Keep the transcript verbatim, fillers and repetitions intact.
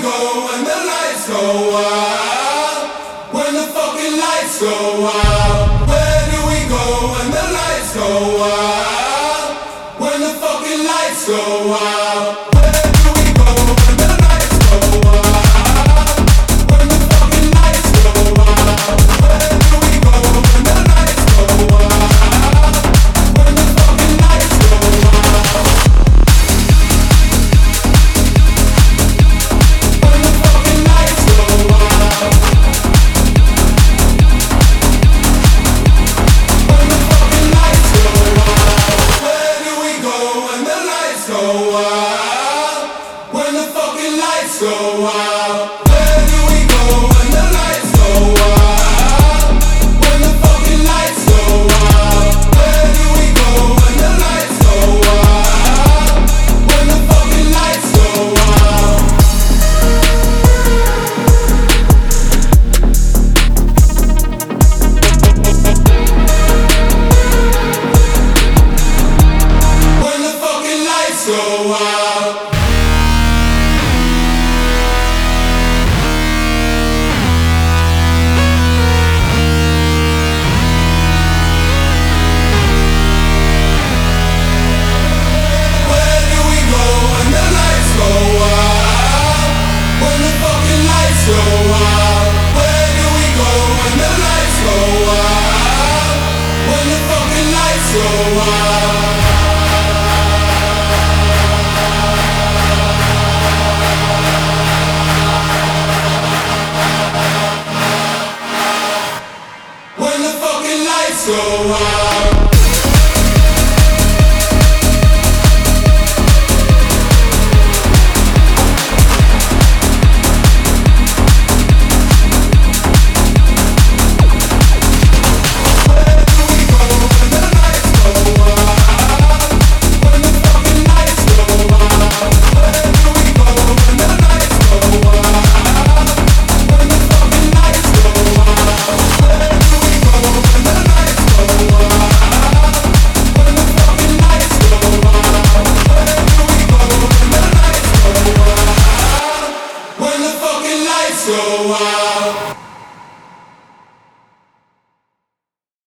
go when the lights go out? When the fucking lights go out? Where do we go when the lights go out? When the fucking lights go out? Where do we go when the lights go out? When the fucking lights go out? Where do we go when the lights go out? When the fucking lights go out? When the fucking lights go out? When the fucking lights go out? Where do we go when the lights go out? When the fucking lights go out? Where do we go when the lights go out? When the fucking lights go out? Where do we go when the lights go out? When the fucking lights go out? When the fucking lights go out?